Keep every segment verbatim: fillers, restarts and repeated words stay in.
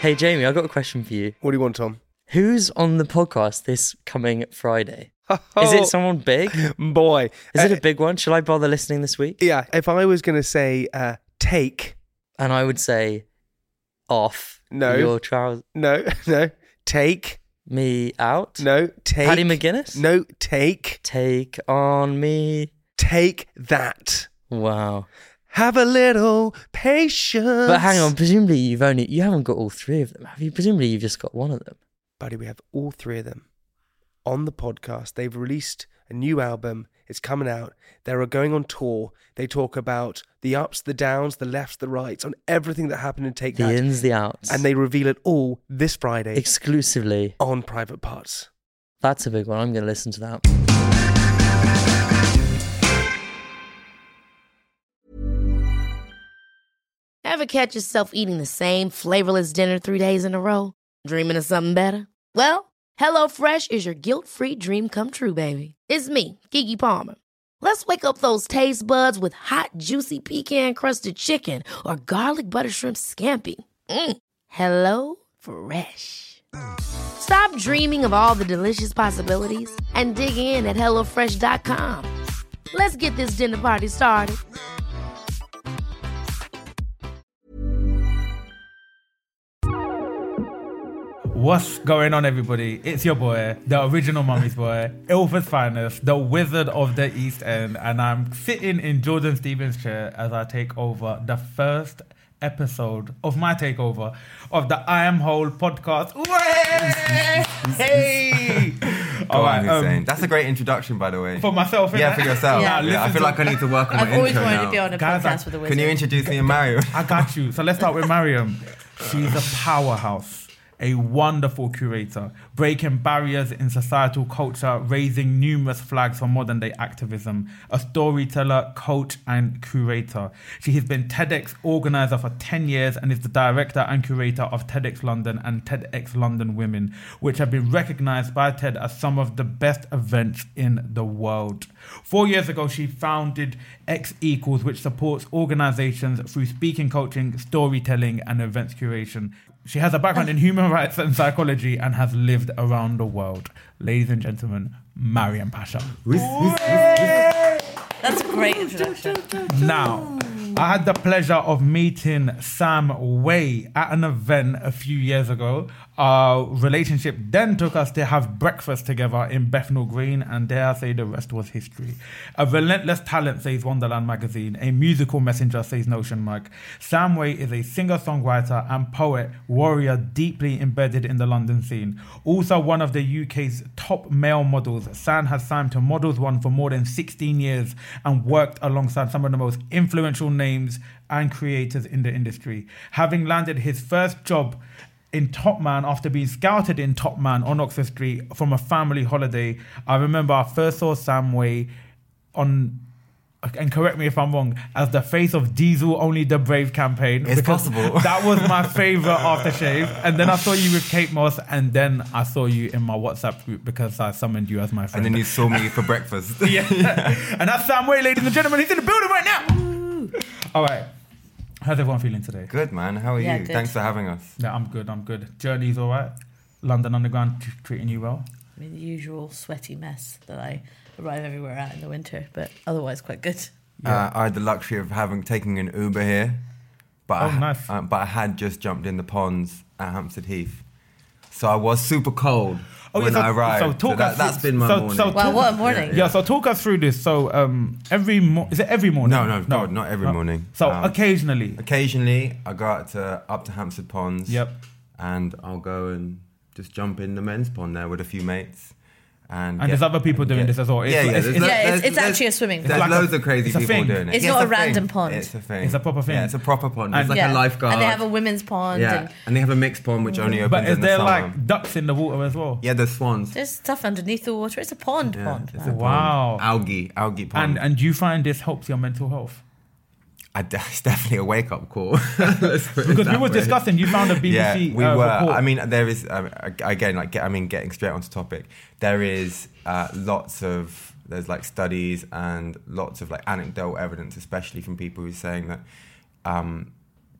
Hey, Jamie, I've got a question for you. What do you want, Tom? Who's on the podcast this coming Friday? Is it someone big? Boy. Is uh, it a big one? Shall I bother listening this week? Yeah, if I was going to say uh, take... And I would say off No. your trousers. No, no. Take... Me out? No, take... Paddy McGuinness? No, take... Take on me. Take that. Wow. Have a little patience. But hang on, presumably you've only, you haven't got all three of them, have you? Presumably you've just got one of them. Buddy, we have all three of them on the podcast. They've released a new album. It's coming out. They're going on tour. They talk about the ups, the downs, the lefts, the rights, on everything that happened in Take The That. ins, the outs. And they reveal it all this Friday. Exclusively. On Private Parts. That's a big one. I'm going to listen to that. Ever catch yourself eating the same flavorless dinner three days in a row? Dreaming of something better? Well, HelloFresh is your guilt-free dream come true, baby. It's me, Keke Palmer. Let's wake up those taste buds with hot, juicy pecan-crusted chicken or garlic butter shrimp scampi. Mm. Hello Fresh. Stop dreaming of all the delicious possibilities and dig in at hello fresh dot com. Let's get this dinner party started. What's going on, everybody? It's your boy, the original mummy's boy, Ilford's finest, the wizard of the East End, and I'm sitting in Jordan Stevens' chair as I take over the first episode of my takeover of the I Am Whole podcast. Hey! All right, um, that's a great introduction, by the way. For myself, yeah, innit? for yourself. Yeah. Yeah, I feel like I need to work on I've my always intro wanted now. to be on a Guys, podcast I- with a wizard. Can you introduce me and Mario? I got you. So let's start with Mariam. She's a powerhouse, a wonderful curator, breaking barriers in societal culture, raising numerous flags for modern day activism, a storyteller, coach, and curator. She has been TEDx organizer for ten years and is the director and curator of TEDx London and TEDx London Women, which have been recognized by TED as some of the best events in the world. Four years ago, she founded X Equals, which supports organizations through speaking coaching, storytelling, and events curation. She has a background in human rights and psychology and has lived around the world. Ladies and gentlemen, Mariam Pasha. That's a great introduction. Now, I had the pleasure of meeting Sam Way at an event a few years ago. Our relationship then took us to have breakfast together in Bethnal Green, and dare I say the rest was history. A relentless talent, says Wonderland magazine. A musical messenger, says Notion Mag. Sam Way is a singer-songwriter and poet, warrior deeply embedded in the London scene. Also one of the U K's top male models, Sam has signed to Models One for more than sixteen years and worked alongside some of the most influential names and creators in the industry. Having landed his first job in Top Man after being scouted in Top Man on Oxford Street from a family holiday, I remember I first saw Sam Way on, and correct me if I'm wrong, as the face of Diesel Only the Brave campaign. It's possible. That was my favourite aftershave. And then I saw you with Kate Moss, and then I saw you in my WhatsApp group because I summoned you as my friend. And then you saw me for breakfast. Yeah. And that's Sam Way, ladies and gentlemen. He's in the building right now. All right. How's everyone feeling today? Good, man. How are Yeah, you? good. Thanks for having us. Yeah, I'm good. I'm good. Journey's all right. London Underground t- treating you well. I mean, the usual sweaty mess that I arrive everywhere at in the winter, but otherwise quite good. Uh, I had the luxury of having taking an Uber here, but Oh, I, nice. uh, but I had just jumped in the ponds at Hampstead Heath, so I was super cold Oh, when yeah, so- I arrived. so talk that, us that's through- been my so- morning. so Well, talk- what a morning. Yeah. so talk us through this. So um, every mo- is it every morning? No, no, God, not every morning. So Um, occasionally. Occasionally, I go out to up to Hampstead Ponds. Yep. And I'll go and just jump in the men's pond there with a few mates. And, And there's other people and doing this as well. It's yeah, like- yeah. it's- There's it's- lo- Yeah, it's- there's- it's there's- actually a swimming pool. There's It's like a- loads of crazy it's a people thing. doing it. It's Yeah, not a thing. random pond. It's a thing. It's a proper thing. Yeah, it's a proper pond. And- There's like yeah. a lifeguard. And they have a women's pond. Yeah, And and they have a mixed pond which only opens But is in the there summer. like ducks in the water as well? Yeah, there's swans. there's stuff underneath the water. It's a pond Yeah, pond. it's man. a pond. Wow. Algae, algae pond. And and do you find this helps your mental health? I, it's definitely a wake up call. Let's put it Because we that were way. discussing, you found a B B C Yeah, we uh, were. report. I mean, there is um, again, like, I mean, getting straight onto topic. There is uh, lots of there's like studies and lots of like anecdotal evidence, especially from people who are saying that um,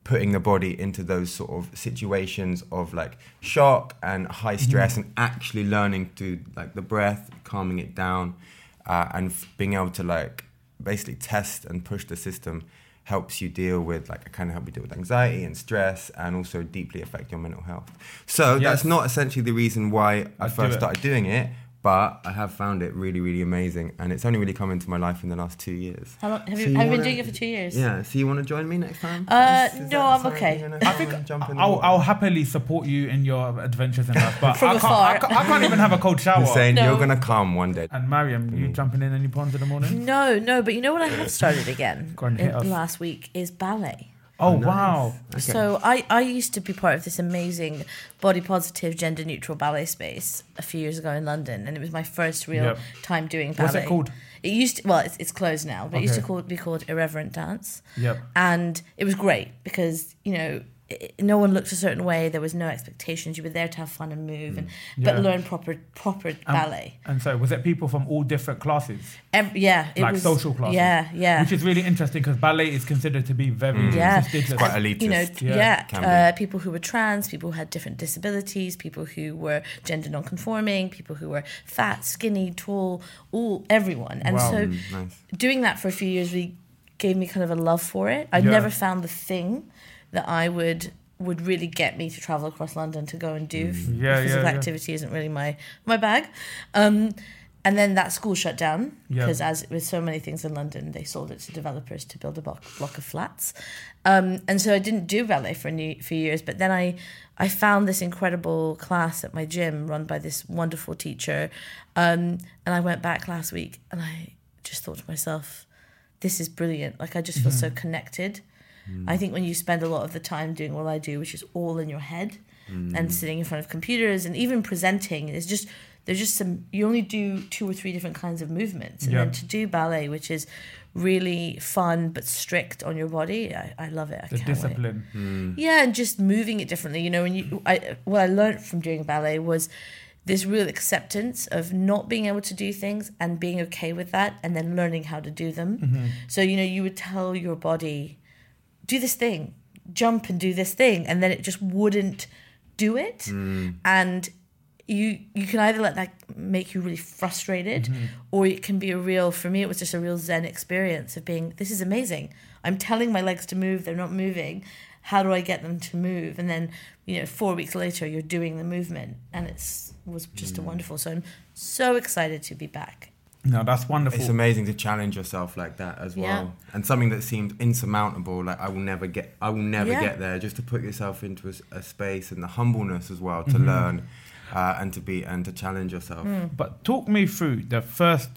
putting the body into those sort of situations of like shock and high stress mm-hmm. and actually learning to like the breath, calming it down, uh, and f- being able to like basically test and push the system helps you deal with like kind of help you deal with anxiety and stress and also deeply affect your mental health. So yes. that's not essentially the reason why I, I first do started doing it. But I have found it really, really amazing, and it's only really come into my life in the last two years. How long have so you? you I've wanna, been doing it for two years. Yeah. So you want to join me next time? Uh, is, is no, I'm okay. I think jump in I'll, I'll happily support you in your adventures in life, but From I, can't, afar. I, can't, I can't even have a cold shower. You're saying No. you're gonna come one day. And Mariam, you jumping in any ponds in the morning? No, no, but you know what I have started again Go on, hit in, us. last week is ballet. Oh, Oh, nice. wow. Okay. So I, I used to be part of this amazing body positive, gender neutral ballet space a few years ago in London, and it was my first real Yep. time doing ballet. What's it called? It used to, well, it's, it's closed now, but it used to Okay. call, be called Irreverent Dance. Yep. And it was great because, you know, it, no one looked a certain way. There was no expectations. You were there to have fun and move, and but Yeah. learn proper proper ballet. And so, was it people from all different classes? Every, yeah, it Like was, social classes? Yeah, yeah. Which is really interesting because ballet is considered to be very Yeah. prestigious. Quite elitist. You know, Yeah. yeah, Can be. uh, people who were trans, people who had different disabilities, people who were gender non-conforming, people who were fat, skinny, tall, all everyone. And Wow. so, Mm, nice. doing that for a few years really gave me kind of a love for it. I Yeah. never found the thing that I would would really get me to travel across London to go and do. Mm. Yeah, Physical yeah, yeah. activity isn't really my my bag. Um, and then that school shut down Yeah. because, as with so many things in London, they sold it to developers to build a block, block of flats. Um, and so I didn't do ballet for a new, few years. But then I I found this incredible class at my gym run by this wonderful teacher. Um, and I went back last week and I just thought to myself, this is brilliant. Like I just feel so connected. I think when you spend a lot of the time doing what I do, which is all in your head and sitting in front of computers and even presenting, it's just there's just some you only do two or three different kinds of movements. And Yeah. then to do ballet, which is really fun but strict on your body, I, I love it. I The can't wait. discipline. Yeah, and just moving it differently. You know, when you I what I learned from doing ballet was this real acceptance of not being able to do things and being okay with that, and then learning how to do them. So, you know, you would tell your body, do this thing, jump and do this thing, and then it just wouldn't do it. And you you can either let that make you really frustrated, or it can be a real, for me it was just a real zen experience of being, this is amazing. I'm telling my legs to move, they're not moving. How do I get them to move? And then, you know, four weeks later you're doing the movement, and it's was just a wonderful. So I'm so excited to be back. No, that's wonderful. It's amazing to challenge yourself like that as well, Yeah. and something that seemed insurmountable. Like I will never get, I will never Yeah. get there. Just to put yourself into a, a space and the humbleness as well to Mm-hmm. learn uh, and to be and to challenge yourself. But talk me through the first.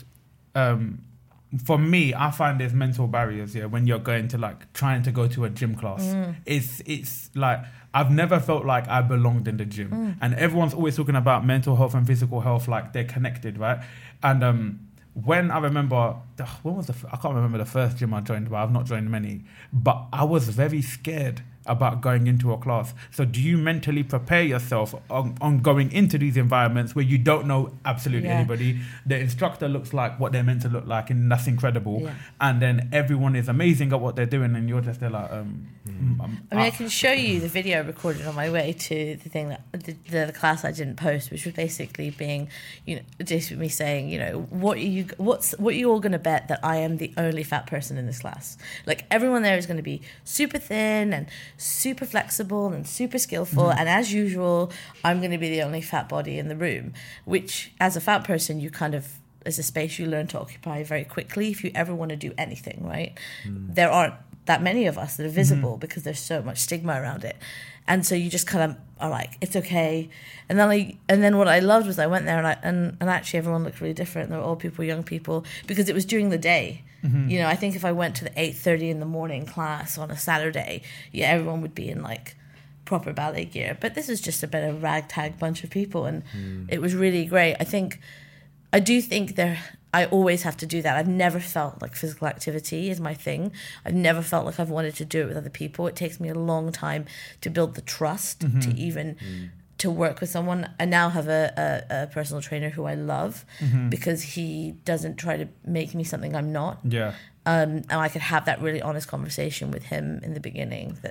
Um, for me, I find there's mental barriers. Yeah, when you're going to like trying to go to a gym class, it's it's like I've never felt like I belonged in the gym, and everyone's always talking about mental health and physical health like they're connected, right? And um, when I remember, when was the f- I can't remember the first gym I joined, but I've not joined many. But I was very scared about going into a class. So do you mentally prepare yourself on, on going into these environments where you don't know absolutely Yeah. anybody? The instructor looks like what they're meant to look like, and that's incredible. Yeah. And then everyone is amazing at what they're doing, and you're just there like, um, mm. um, I mean, I ah. can show you the video recorded on my way to the thing that the, the, the class I didn't post, which was basically being, you know, just me saying, you know, what are you, what's, what are you all going to bet that I am the only fat person in this class? Like everyone there is going to be super thin and super flexible and super skillful, Mm-hmm. and as usual, I'm going to be the only fat body in the room. Which, as a fat person, you kind of is a space you learn to occupy very quickly if you ever want to do anything, right? There aren't that many of us that are visible because there's so much stigma around it. And so you just kind of are like, it's okay. And then I, and then what I loved was I went there and I, and, and actually everyone looked really different. There were old people, young people, because it was during the day. You know, I think if I went to the eight thirty in the morning class on a Saturday, yeah, everyone would be in like proper ballet gear. But this is just a bit of ragtag bunch of people, and it was really great. I think, I do think there, I always have to do that. I've never felt like physical activity is my thing. I've never felt like I've wanted to do it with other people. It takes me a long time to build the trust to even to work with someone. I now have a, a, a personal trainer who I love because he doesn't try to make me something I'm not. Yeah. Um, and I could have that really honest conversation with him in the beginning that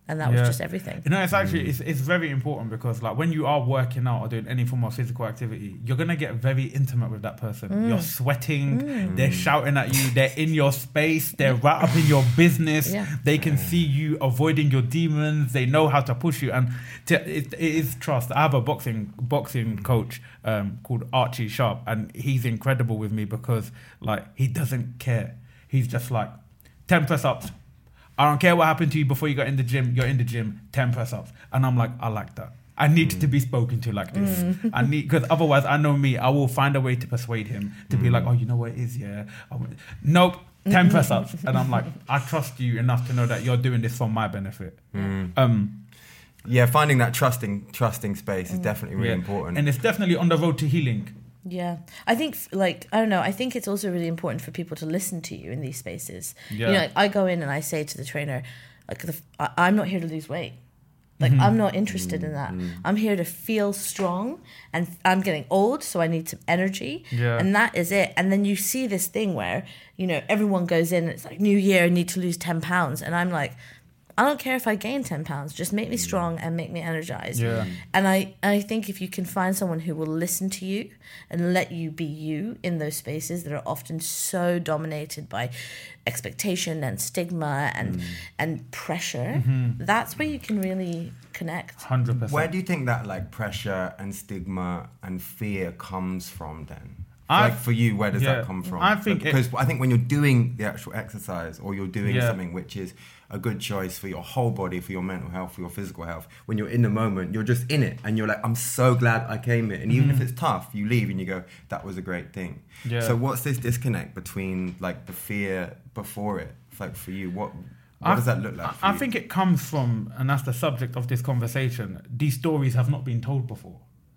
And that was Yeah. just everything. You know, it's actually it's, it's very important because like when you are working out or doing any form of physical activity, you're gonna get very intimate with that person. Mm. You're sweating, they're shouting at you, they're in your space, they're right up in your business. Yeah. They can see you avoiding your demons. They know how to push you, and to, it, it is trust. I have a boxing boxing coach um, called Archie Sharp, and he's incredible with me because like he doesn't care. He's just like ten press ups. I don't care what happened to you before you got in the gym. You're in the gym, ten press ups, and I'm like, I like that. I need mm. to be spoken to like this. Mm. I need because otherwise, I know me. I will find a way to persuade him to mm. be like, oh, you know what it is, yeah. I w- nope, ten press ups, and I'm like, I trust you enough to know that you're doing this for my benefit. Mm. Um, yeah, finding that trusting trusting space is definitely really yeah. important, and it's definitely on the road to healing. Yeah, I think like I don't know. I think it's also really important for people to listen to you in these spaces. Yeah. You know, like, I go in and I say to the trainer, like, the, I, I'm not here to lose weight. Like, mm-hmm. I'm not interested in that. Mm-hmm. I'm here to feel strong, and I'm getting old, so I need some energy. Yeah. And that is it. And then you see this thing where, you know, everyone goes in, and it's like, new year, I need to lose ten pounds. And I'm like, I don't care if I gain ten pounds, just make me strong and make me energized. Yeah. And I, I think if you can find someone who will listen to you and let you be you in those spaces that are often so dominated by expectation and stigma and mm. and pressure, mm-hmm. that's where you can really connect. one hundred percent. Where do you think that like pressure and stigma and fear comes from then? I, like for you, where does yeah, that come from? I think because it, I think when you're doing the actual exercise or you're doing yeah. something which is a good choice for your whole body, for your mental health, for your physical health, when you're in the moment, you're just in it and you're like, I'm so glad I came here. And even mm. if it's tough, you leave and you go, that was a great thing. Yeah. So what's this disconnect between like the fear before it? Like for you, what what I, does that look like for I you? think it comes from, and that's the subject of this conversation, these stories have not been told before.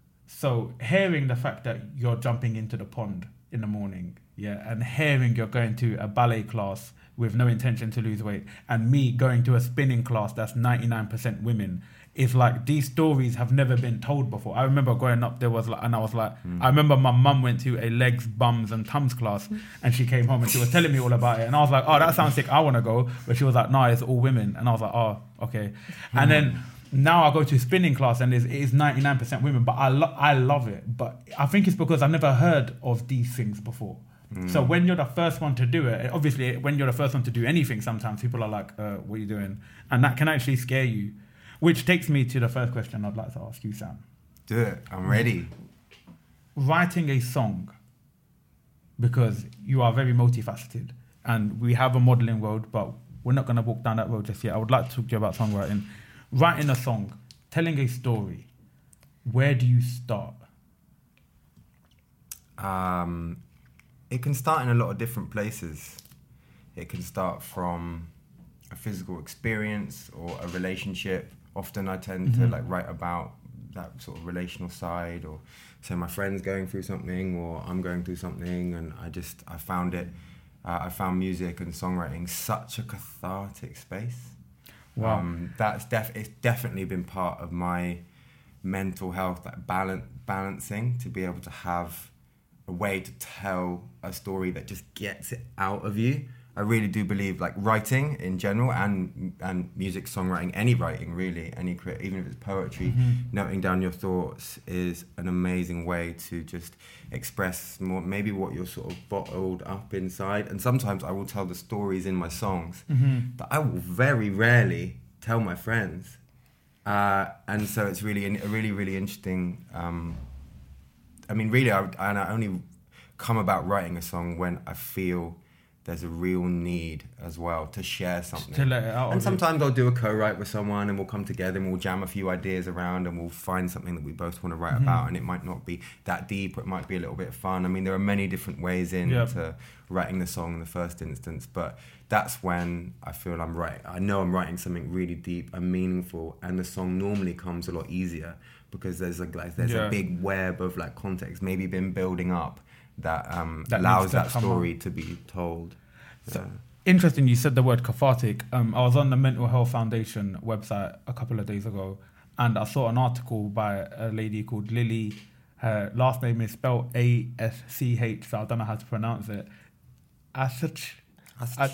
So hearing the fact that you're jumping into the pond in the morning, yeah, and hearing you're going to a ballet class with no intention to lose weight, and me going to a spinning class that's ninety-nine percent women, is like these stories have never been told before. I remember growing up, there was like, and I was like, mm. I remember my mum went to a legs, bums, and tums class, and she came home and she was telling me all about it, and I was like, oh, that sounds sick, I want to go. But she was like, no, it's all women, and I was like, oh, okay. Mm. And then now I go to spinning class and it is ninety-nine percent women, but I lo- I love it. But I think it's because I've never heard of these things before. Mm. So when you're the first one to do it, obviously when you're the first one to do anything, sometimes people are like, uh, what are you doing? And that can actually scare you. Which takes me to the first question I'd like to ask you, Sam. Do it. I'm ready. Writing a song, because you are very multifaceted, and we have a modelling road, but we're not going to walk down that road just yet. I would like to talk to you about songwriting. Writing a song, telling a story, where do you start? Um, it can start in a lot of different places. It can start from a physical experience or a relationship. Often I tend mm-hmm. to like write about that sort of relational side, or say my friend's going through something or I'm going through something, and I just, I found it, uh, I found music and songwriting such a cathartic space. Wow. Um, that's def- it's definitely been part of my mental health, like balance, balancing, to be able to have a way to tell a story that just gets it out of you. I really do believe like writing in general and and music, songwriting, any writing really, any cre- even if it's poetry, mm-hmm. noting down your thoughts is an amazing way to just express more, maybe what you're sort of bottled up inside. And sometimes I will tell the stories in my songs mm-hmm. that I will very rarely tell my friends. Uh, and so it's really a really, really interesting. Um, I mean, really, I, and I only come about writing a song when I feel there's a real need as well to share something. To let it out. And sometimes I'll do a co-write with someone and we'll come together and we'll jam a few ideas around and we'll find something that we both want to write mm-hmm. about, and it might not be that deep, or it might be a little bit fun. I mean, there are many different ways in yep. to writing the song in the first instance, but that's when I feel I'm right. I know I'm writing something really deep and meaningful, and the song normally comes a lot easier because there's a, like, there's yeah. a big web of like context maybe been building up that, um, that allows that story on. to be told. So, yeah. Interesting you said the word cathartic. Um, I was on the Mental Health Foundation website a couple of days ago, and I saw an article by a lady called Lily. Her last name is spelled A S C H, so I don't know how to pronounce it. Asach.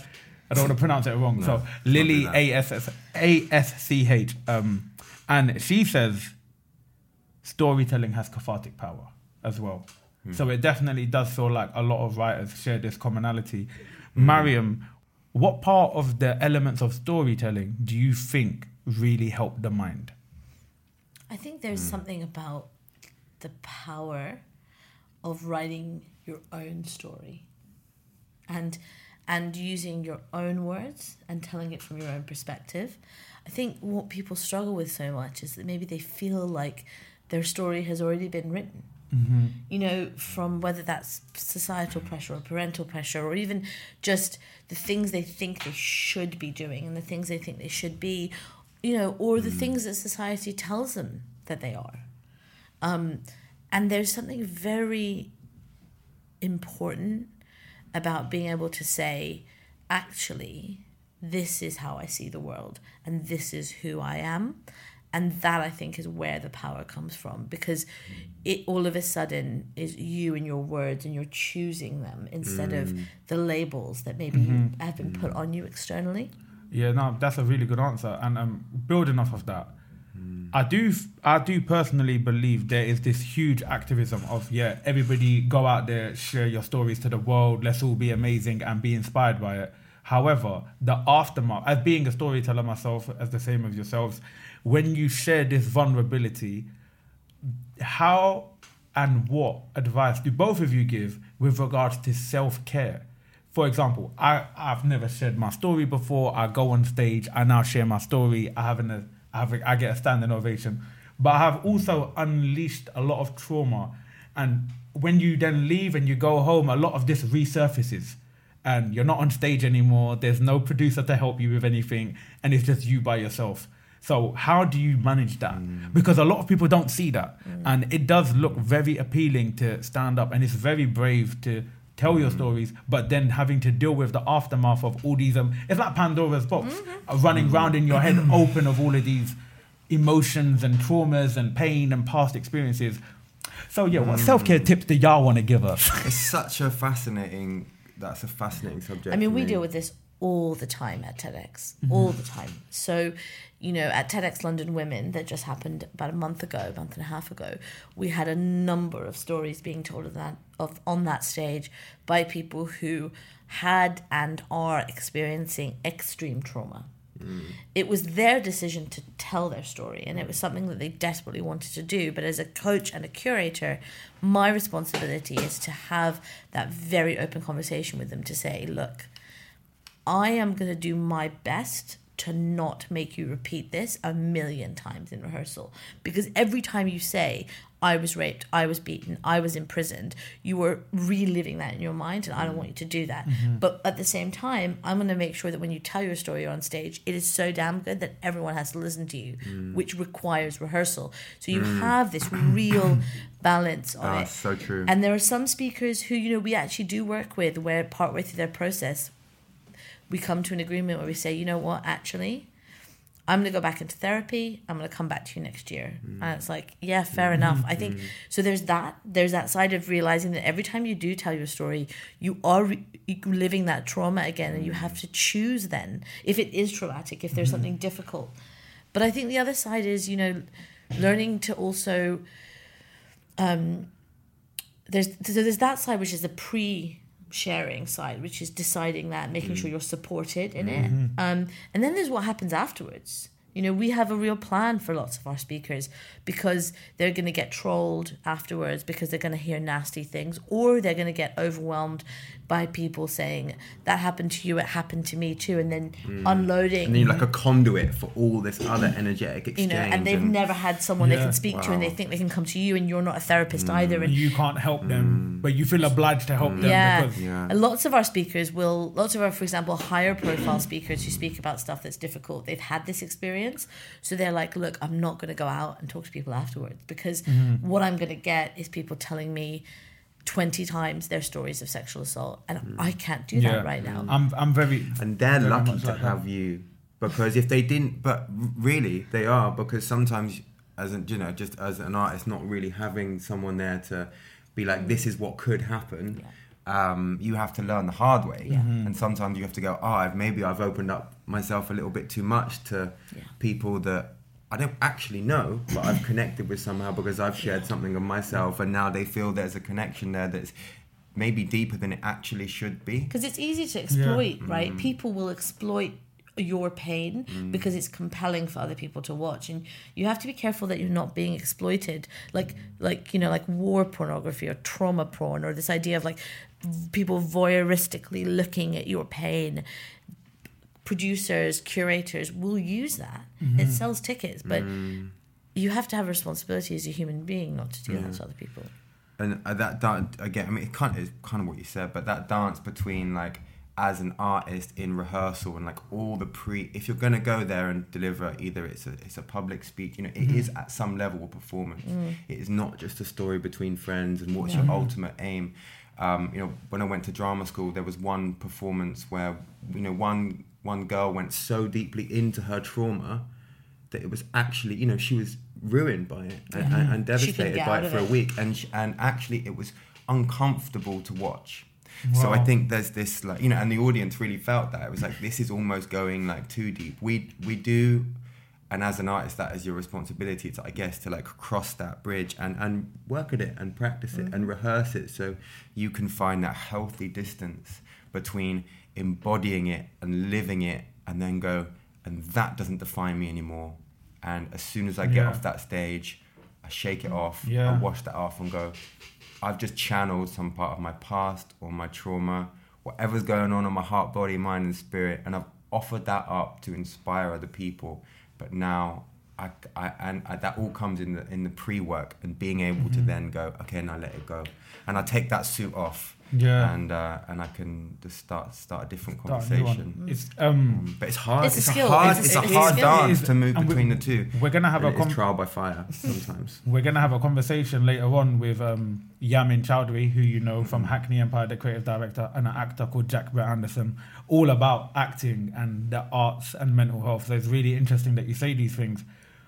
I don't want to pronounce it wrong. No, so don't Lily do that. A S S A S C H, um, and she says storytelling has cathartic power as well. Hmm. So it definitely does feel like a lot of writers share this commonality. Hmm. Mariam, what part of the elements of storytelling do you think really help the mind? I think there's something about the power of writing your own story and and using your own words and telling it from your own perspective. I think what people struggle with so much is that maybe they feel like their story has already been written. Mm-hmm. You know, from whether that's societal pressure or parental pressure or even just the things they think they should be doing and the things they think they should be, you know, or the things that society tells them that they are. Um, and there's something very important about being able to say, actually, this is how I see the world and this is who I am. And that, I think, is where the power comes from, because it all of a sudden is you and your words and you're choosing them instead mm. of the labels that maybe mm-hmm. you have been put on you externally. Yeah, no, that's a really good answer. And um, building off of that, mm. I do I do personally believe there is this huge activism of, yeah, everybody go out there, share your stories to the world, let's all be amazing and be inspired by it. However, the aftermath, as being a storyteller myself, as the same as yourselves, when you share this vulnerability, how and what advice do both of you give with regards to self-care? For example, I, I've never shared my story before. I go on stage, I now share my story. I have, an, I, have a, I get a standing ovation. But I have also unleashed a lot of trauma. And when you then leave and you go home, a lot of this resurfaces. And you're not on stage anymore. There's no producer to help you with anything. And it's just you by yourself. So how do you manage that? Mm. Because a lot of people don't see that. Mm. And it does look very appealing to stand up. And it's very brave to tell your stories, but then having to deal with the aftermath of all these, um, it's like Pandora's box, mm-hmm. uh, running mm-hmm. round in your head open of all of these emotions and traumas and pain and past experiences. So yeah, what mm. self-care tips do y'all want to give us? It's such a fascinating, that's a fascinating subject. I mean, we me. deal with this all the time at TEDx, mm-hmm. all the time. So, you know, at TEDx London Women, that just happened about a month ago, a month and a half ago, we had a number of stories being told of that of on that stage by people who had and are experiencing extreme trauma. Mm. It was their decision to tell their story, and it was something that they desperately wanted to do. But as a coach and a curator, my responsibility is to have that very open conversation with them to say, look, I am going to do my best to not make you repeat this a million times in rehearsal. Because every time you say, I was raped, I was beaten, I was imprisoned, you are reliving that in your mind, and I don't want you to do that. Mm-hmm. But at the same time, I'm going to make sure that when you tell your story on stage, it is so damn good that everyone has to listen to you, mm. which requires rehearsal. So you mm. have this real balance on oh, it. So true. And there are some speakers who, you know, we actually do work with, where partway through their process, we come to an agreement where we say, you know what, actually, I'm going to go back into therapy. I'm going to come back to you next year. Mm. And it's like, yeah, fair mm. enough. I think, mm. so there's that, there's that side of realizing that every time you do tell your story, you are re- living that trauma again, and you have to choose then, if it is traumatic, if there's mm. something difficult. But I think the other side is, you know, learning to also, um, there's, so there's that side, which is the pre sharing side, which is deciding that, making mm. sure you're supported in mm-hmm. it. Um, and then there's what happens afterwards. You know, we have a real plan for lots of our speakers, because they're going to get trolled afterwards because they're going to hear nasty things, or they're going to get overwhelmed by people saying, that happened to you, it happened to me too, and then mm. unloading. And then you're like a conduit for all this other energetic exchange. You know, and they've and never had someone yeah. they can speak wow. to, and they think they can come to you, and you're not a therapist mm. either. And you can't help them, mm. but you feel obliged to help mm. them. Yeah. Because yeah. And lots of our speakers will, lots of our, for example, higher profile speakers who speak about stuff that's difficult, they've had this experience. So they're like, look, I'm not going to go out and talk to people afterwards, because mm-hmm. what I'm going to get is people telling me twenty times their stories of sexual assault, and mm. I can't do yeah. that right now. I'm I'm very and they're very lucky to like have that. you, because if they didn't, but really they are, because sometimes as a, you know, just as an artist, not really having someone there to be like, mm. this is what could happen. Yeah. um, you have to learn the hard way. Yeah. Mm-hmm. And sometimes you have to go, oh, I've, maybe I've opened up myself a little bit too much to Yeah. people that I don't actually know, but I've connected with somehow because I've shared something of myself, and now they feel there's a connection there that's maybe deeper than it actually should be. Because it's easy to exploit, right? People will exploit your pain because it's compelling for other people to watch, and you have to be careful that you're not being exploited, like like you know, like war pornography or trauma porn, or this idea of like people voyeuristically looking at your pain. Producers, curators will use that. It sells tickets, but you have to have a responsibility as a human being not to do that to other people. And uh, that dance again, I mean, it kind of is kind of what you said, but that dance between like as an artist in rehearsal and like all the pre, if you're gonna go there and deliver, either it's a it's a public speech, you know, it is at some level a performance. It is not just a story between friends and what's your ultimate aim. Um, you know, when I went to drama school, there was one performance where you know one one girl went so deeply into her trauma that it was actually, you know, she was ruined by it and, and, and devastated by it for a week, and she, and actually it was uncomfortable to watch. Wow. So I think there's this like, you know, and the audience really felt that it was like, this is almost going like too deep. We we do, and as an artist, that is your responsibility to, I guess, to like cross that bridge and and work at it and practice it mm-hmm. and rehearse it, so you can find that healthy distance between embodying it and living it, and then go, and that doesn't define me anymore. And as soon as I get Yeah. off that stage, I shake it off, Yeah. I wash that off and go, I've just channeled some part of my past or my trauma, whatever's going on in my heart, body, mind and spirit, and I've offered that up to inspire other people. But now, I, I, and I, that all comes in the in the pre-work and being able Mm-hmm. to then go, okay, now let it go. And I take that suit off. Yeah. And uh, and I can just start start a different Start a new one. conversation. It's um, But it's hard. It's It's, a a skill. hard. It's- It's, it's a a hard skill. dance It is- to move and we- between the two. we're gonna have And a it is com- trial by fire sometimes. We're going to have a conversation later on with um, Yamin Chowdhury, who you know from Hackney Empire, the creative director, and an actor called Jack Brett Anderson, all about acting and the arts and mental health. So it's really interesting that you say these things.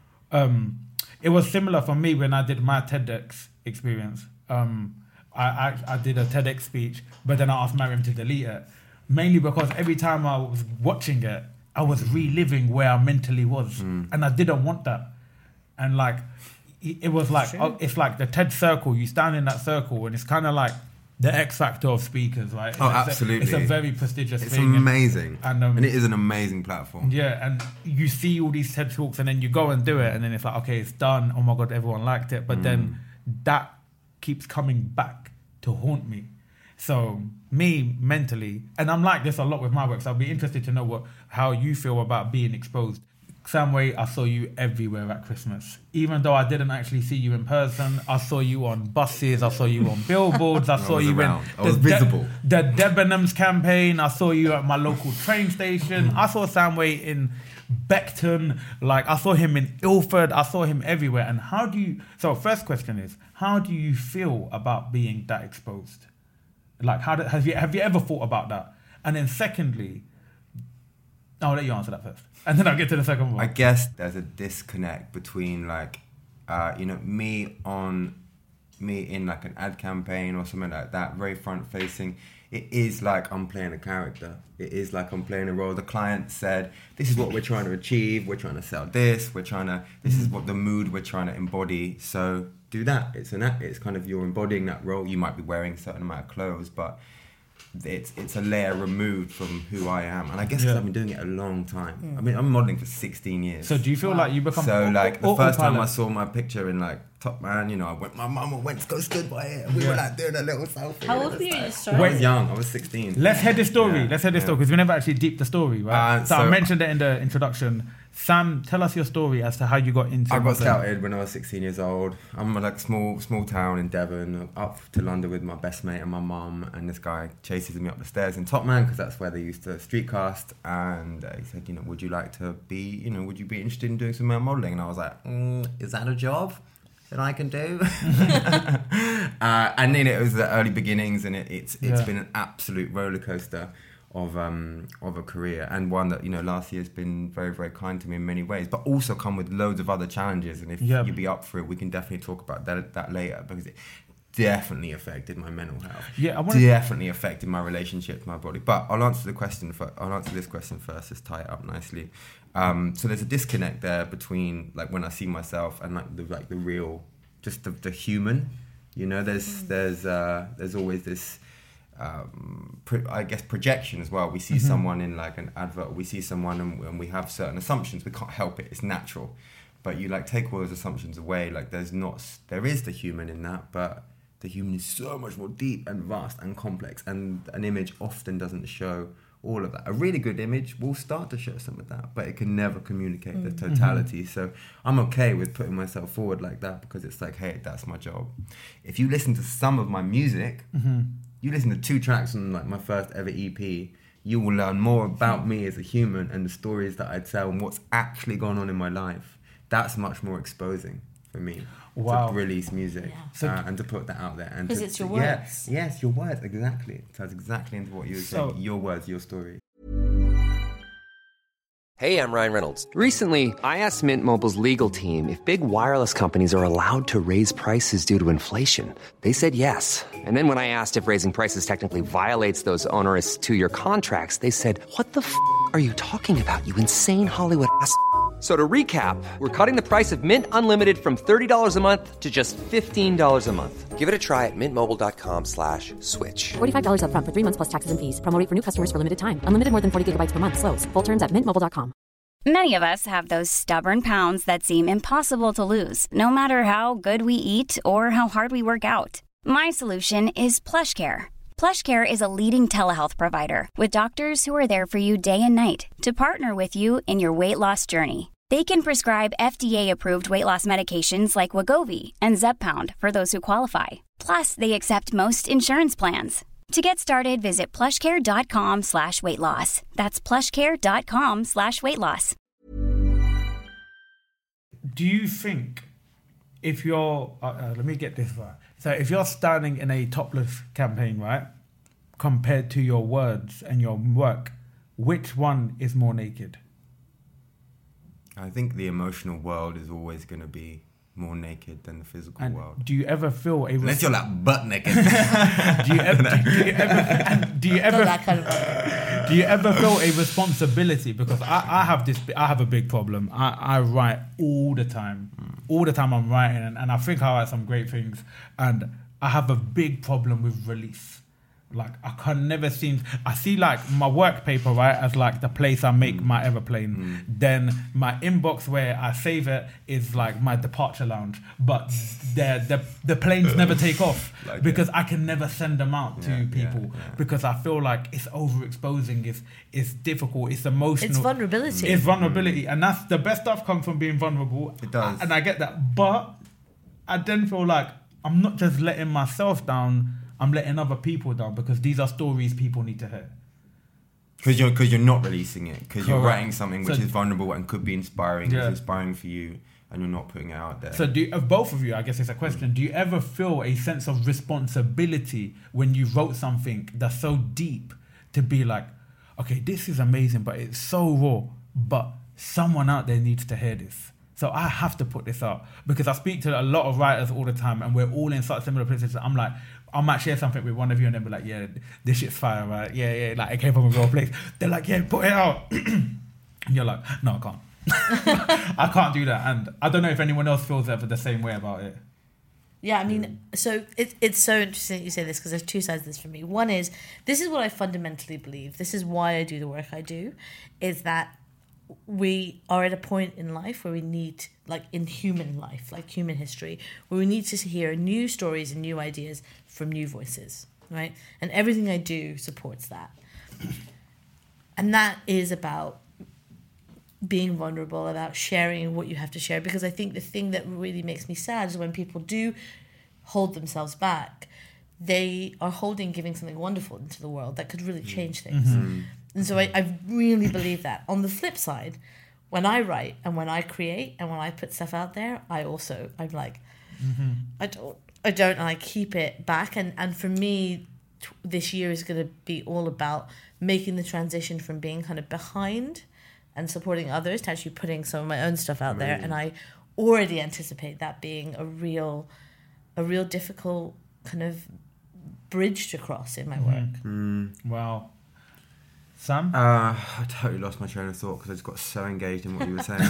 Um, it was similar for me when I did my TEDx experience. Um, I, I, I did a TEDx speech, but then I asked Mariam to delete it, mainly because every time I was watching it, I was reliving where I mentally was, and I didn't want that. And like, it it was like, oh, it's like the TED circle. You stand in that circle, and it's kind of like the X Factor of speakers, right? It's Oh, a- absolutely. It's a very prestigious It's thing. and- amazing, and, um, and it is an amazing platform. Yeah, and you see all these TED Talks, and then you go and do it, and then it's like, okay, it's done. Oh my God, everyone liked it. But then that keeps coming back to haunt me. So me mentally, and I'm like this a lot with my work, so I'll be interested to know what how you feel about being exposed. Samway, I saw you everywhere at Christmas. Even though I didn't actually see you in person, I saw you on buses, I saw you on billboards, I saw was you around. in I was the De- visible. the Debenhams campaign, I saw you at my local train station, I saw Samway in Beckton, like I saw him in Ilford, I saw him everywhere. And how do you, so first question is, how do you feel about being that exposed? Like, how do, have you have you ever thought about that? And then secondly, I'll let you answer that first, and then I'll get to the second one. I guess there's a disconnect between like, uh, you know, me on, me in like an ad campaign or something like that, very front facing. It is like I'm playing a character. It is like I'm playing a role. The client said, this is what we're trying to achieve. We're trying to sell this. We're trying to, this is what the mood we're trying to embody. So do that. It's an act. It's kind of, you're embodying that role. You might be wearing a certain amount of clothes, but it's it's a layer removed from who I am. And I guess 'cause Yeah. I've been doing it a long time. I mean, I'm modeling for sixteen years. So do you feel like you become So au- like the au- first time I autopilot? saw my picture in like Top Man, you know, I went, my mum went to go stood by it, and we Yeah. were like doing a little selfie. How and old it were was you when you like- started? I was young. I was sixteen. Let's head the story. Yeah, Let's head the yeah. story because we never actually deeped the story, right? Uh, so, I so- mentioned it in the introduction. Sam, tell us your story as to how you got into. I got modeling. scouted when I was sixteen years old. I'm like small small town in Devon, up to London with my best mate and my mum, and this guy chases me up the stairs in Top Man because that's where they used to street cast, and uh, he said, you know, would you like to be, you know, would you be interested in doing some more modelling? And I was like, mm, is that a job that I can do? uh, and then it was the early beginnings, and it, it's it's Yeah. been an absolute roller coaster of um of a career, and one that, you know, last year has been very very kind to me in many ways, but also come with loads of other challenges. And if Yeah. you'd be up for it, we can definitely talk about that that later, because it, definitely affected my mental health. Yeah, I wanna... definitely affected my relationship with my body. But I'll answer the question. For, I'll answer this question first. Let's tie it up nicely. Um, so there's a disconnect there between like when I see myself and like the like the real, just the, the human. You know, there's there's uh, there's always this. Um, pro- I guess projection as well. We see mm-hmm. someone in like an advert. We see someone and, and we have certain assumptions. We can't help it. It's natural. But you like take all those assumptions away. Like there's not, there is the human in that, but the human is so much more deep and vast and complex. And an image often doesn't show all of that. A really good image will start to show some of that, but it can never communicate mm. the totality. Mm-hmm. So I'm okay with putting myself forward like that because it's like, hey, that's my job. If you listen to some of my music, mm-hmm. you listen to two tracks on like my first ever E P, you will learn more about me as a human and the stories that I tell and what's actually gone on in my life. That's much more exposing for me. Wow. To release music yeah. so, uh, and to put that out there. Because it's your words. Yes, yes, your words, exactly. It ties exactly into what you were so, saying. Your words, your story. Hey, I'm Ryan Reynolds. Recently, I asked Mint Mobile's legal team if big wireless companies are allowed to raise prices due to inflation. They said yes. And then when I asked if raising prices technically violates those onerous two-year contracts, they said, what the f*** are you talking about, you insane Hollywood ass f- So to recap, we're cutting the price of Mint Unlimited from thirty dollars a month to just fifteen dollars a month. Give it a try at mintmobile.com slash switch. forty-five dollars up front for three months plus taxes and fees. Promo rate for new customers for limited time. Unlimited more than forty gigabytes per month. Slows full terms at mint mobile dot com. Many of us have those stubborn pounds that seem impossible to lose, no matter how good we eat or how hard we work out. My solution is PlushCare. PlushCare is a leading telehealth provider with doctors who are there for you day and night to partner with you in your weight loss journey. They can prescribe F D A-approved weight loss medications like Wegovy and Zepbound for those who qualify. Plus, they accept most insurance plans. To get started, visit plushcare.com slash weight loss. That's plushcare.com slash weight loss. Do you think if you're, uh, uh, let me get this right. So if you're standing in a topless campaign, right, compared to your words and your work, which one is more naked? I think the emotional world is always going to be more naked than the physical and world. Do you ever feel a... Unless you're like butt naked. do you ever... Do you ever... Do you ever, that kind of do you ever feel a responsibility? Because I, I have this... I have a big problem. I, I write all the time. Mm. All the time I'm writing. And, and I think I write some great things. And I have a big problem with release. Like, I can never seem... I see, like, my work paper, right, as, like, the place I make mm. my aeroplane. Mm. Then my inbox where I save it is, like, my departure lounge. But the the, the planes never take off like because it. I can never send them out yeah, to people yeah, yeah. because I feel like it's overexposing, it's, it's difficult, it's emotional. It's vulnerability. It's vulnerability. And that's the best stuff comes from being vulnerable. It does. And I get that. But I then feel like I'm not just letting myself down... I'm letting other people down because these are stories people need to hear. Because you're, cause you're not releasing it. Because you're writing something which so, is vulnerable and could be inspiring. Yeah. It's inspiring for you and you're not putting it out there. So do of both of you, I guess it's a question, mm. do you ever feel a sense of responsibility when you wrote something that's so deep to be like, okay, this is amazing, but it's so raw, but someone out there needs to hear this. So I have to put this out because I speak to a lot of writers all the time and we're all in such similar places. I'm like, I might share something with one of you and then be like, yeah, this shit's fire, right? Yeah, yeah, like it came from a real place. They're like, yeah, put it out. And you're like, no, I can't. I can't do that. And I don't know if anyone else feels ever the same way about it. Yeah, I mean, so it, it's so interesting that you say this because there's two sides of this for me. One is, this is what I fundamentally believe. This is why I do the work I do, is that we are at a point in life where we need, like in human life, like human history, where we need to hear new stories and new ideas from new voices, right? And everything I do supports that. And that is about being vulnerable, about sharing what you have to share. Because I think the thing that really makes me sad is when people do hold themselves back, they are holding giving something wonderful into the world that could really change things. Mm-hmm. And so I, I really believe that. On the flip side, when I write and when I create and when I put stuff out there, I also, I'm like, mm-hmm. I don't, I don't, and I keep it back. And, and for me, t- this year is going to be all about making the transition from being kind of behind and supporting others to actually putting some of my own stuff out there. And I already anticipate that being a real, a real difficult kind of bridged across in my work. Mm. Wow. Sam? Uh, I totally lost my train of thought because I just got so engaged in what you were saying.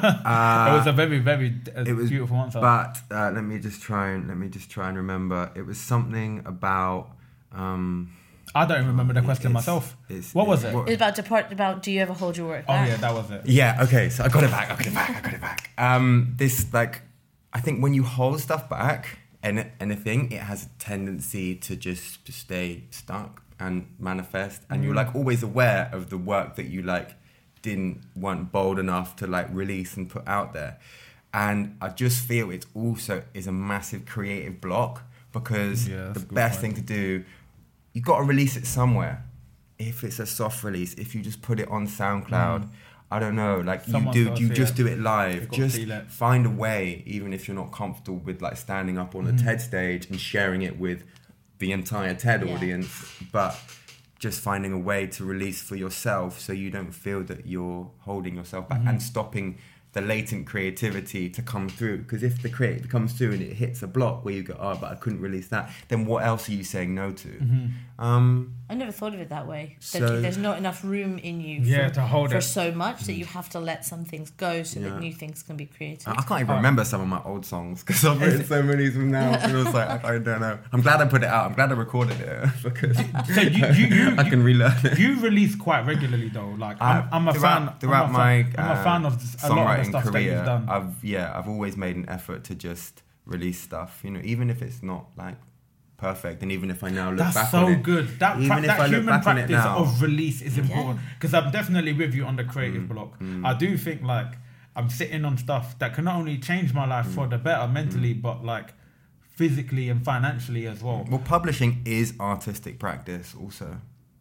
uh, it was a very, very uh, it was, beautiful answer. But uh, let me just try and let me just try and remember. It was something about. Um, I don't remember the question it's, myself. It's, what was it's, it? What, It's about depart. About do you ever hold your work oh back? yeah, that was it. Yeah. Okay. So I got it back. I got it back. I got it back. Um, this like, I think when you hold stuff back, and anything, it has a tendency to just to stay stuck and manifest, and mm. you're like always aware of the work that you like didn't weren't bold enough to like release and put out there. And I just feel it also is a massive creative block because yeah, the best point. thing to do, you got to release it somewhere. If it's a soft release, if you just put it on SoundCloud, mm. I don't know, like Someone's you do, you just it. do it live. Just find a way, even if you're not comfortable with like standing up on mm. a TED stage and sharing it with the entire TED yeah. audience, but just finding a way to release for yourself so you don't feel that you're holding yourself back mm-hmm. and stopping the latent creativity to come through. Because if the creative comes through and it hits a block where you go, oh, but I couldn't release that, then what else are you saying no to? Mm-hmm. Um, I never thought of it that way. So, that there's not enough room in you yeah, for, to hold for it. so much that you have to let some things go so yeah. that new things can be created. I can't even oh. remember some of my old songs because I've written so many of them now. And it was like, I, I don't know. I'm glad I put it out. I'm glad I recorded it because so you, you, you, I can relearn it. You release quite regularly though. Like I'm, uh, I'm a throughout, fan. Throughout I'm a my fan, I'm a fan of this, a lot of the stuff career, that you've done. I've yeah, I've always made an effort to just release stuff. You know, even if it's not like perfect, and even if I now look That's back so on it, good. That even pra- if that I look human back on it practice now, of release is important because yeah. I'm definitely with you on the creative mm, block. Mm. I do think like I'm sitting on stuff that can not only change my life mm. for the better mentally, mm. but like physically and financially as well. Well, publishing is artistic practice also.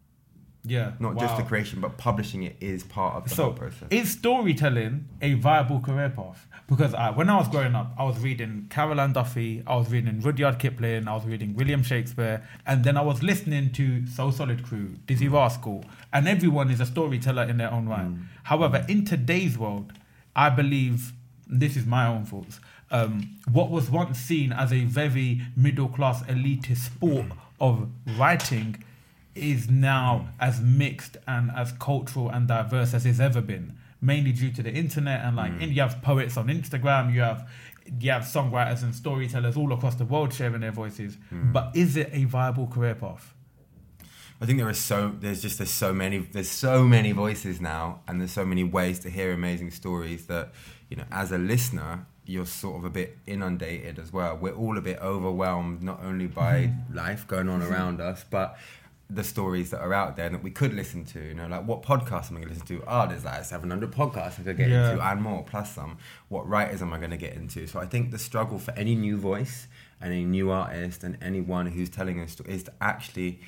Yeah, not wow. just the creation, but publishing it is part of the so, whole process. Is storytelling a viable career path? Because I, when I was growing up, I was reading Carol Ann Duffy, I was reading Rudyard Kipling, I was reading William Shakespeare, and then I was listening to Soul Solid Crew, Dizzy Rascal, and everyone is a storyteller in their own right. Mm. However, in today's world, I believe, this is my own thoughts, um, what was once seen as a very middle-class elitist sport of writing is now as mixed and as cultural and diverse as it's ever been, mainly due to the internet and like mm. you have poets on Instagram, you have you have songwriters and storytellers all across the world sharing their voices. Mm. But is it a viable career path? I think there is so there's just there's so many there's so many voices now, and there's so many ways to hear amazing stories that, you know, as a listener, you're sort of a bit inundated as well. We're all a bit overwhelmed, not only by mm. life going on around us, but the stories that are out there that we could listen to. You know, like what podcast am I going to listen to? Oh, there's like seven hundred podcasts I could get yeah. into and more, plus some. What writers am I going to get into? So I think the struggle for any new voice and any new artist and anyone who's telling a story is to actually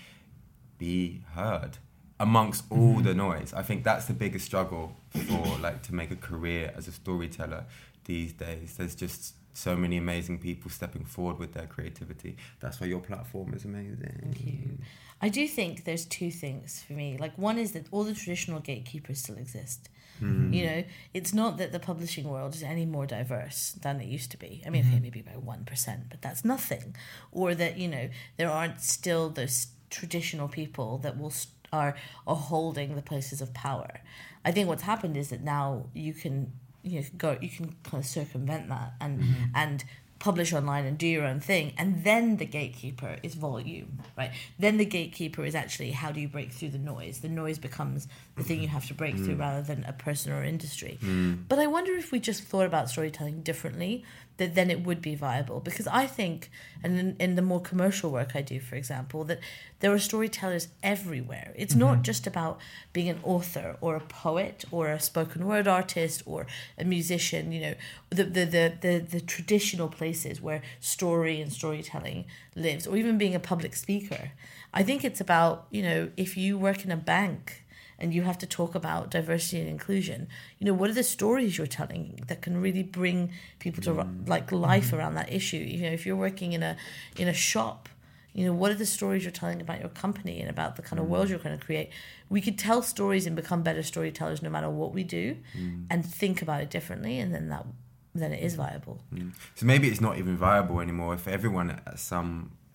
be heard amongst all mm-hmm. the noise. I think that's the biggest struggle for like to make a career as a storyteller these days. There's just so many amazing people stepping forward with their creativity. That's why your platform is amazing. Thank you. I do think there's two things for me. Like, one is that all the traditional gatekeepers still exist. Mm. You know, it's not that the publishing world is any more diverse than it used to be. I mean, mm-hmm. okay, maybe by one percent, but that's nothing. Or that, you know, there aren't still those traditional people that will st- are, are holding the places of power. I think what's happened is that now you can, you know, go, you can kind of circumvent that and mm-hmm. and publish online and do your own thing, and then the gatekeeper is volume, right? Then the gatekeeper is actually how do you break through the noise. The noise becomes the thing you have to break mm. through rather than a person or industry. Mm. But I wonder if we just thought about storytelling differently, that then it would be viable. Because I think, and in, in the more commercial work I do, for example, that there are storytellers everywhere. It's mm-hmm. not just about being an author or a poet or a spoken word artist or a musician, you know, the the the the, the traditional places where story and storytelling lives, or even being a public speaker. I think it's about, you know, if you work in a bank and you have to talk about diversity and inclusion, you know, what are the stories you're telling that can really bring people to mm. like life around that issue? You know, if you're working in a in a shop, you know, what are the stories you're telling about your company and about the kind of mm. world you're going to create? We could tell stories and become better storytellers no matter what we do, mm. and think about it differently, and then that then it is viable. Mm. So maybe it's not even viable anymore if everyone at some